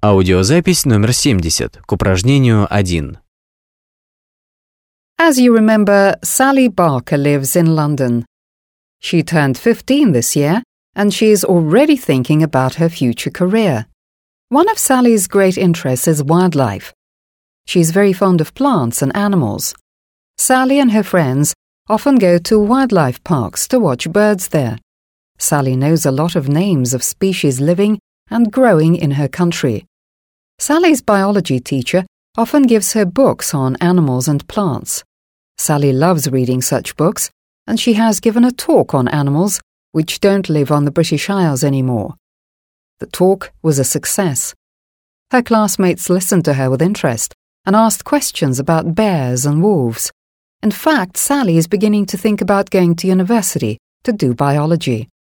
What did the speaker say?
Аудиозапись номер 70 к упражнению 1. As you remember, Sally Barker lives in London. She turned 15 this year, and she is already thinking about her future career. One of Sally's great interests is wildlife. She's very fond of plants and animals. Sally and her friends often go to wildlife parks to watch birds there. Sally knows a lot of names of species living and growing in her country. Sally's biology teacher often gives her books on animals and plants. Sally loves reading such books, and she has given a talk on animals which don't live on the British Isles anymore. The talk was a success. Her classmates listened to her with interest and asked questions about bears and wolves. In fact, Sally is beginning to think about going to university to do biology.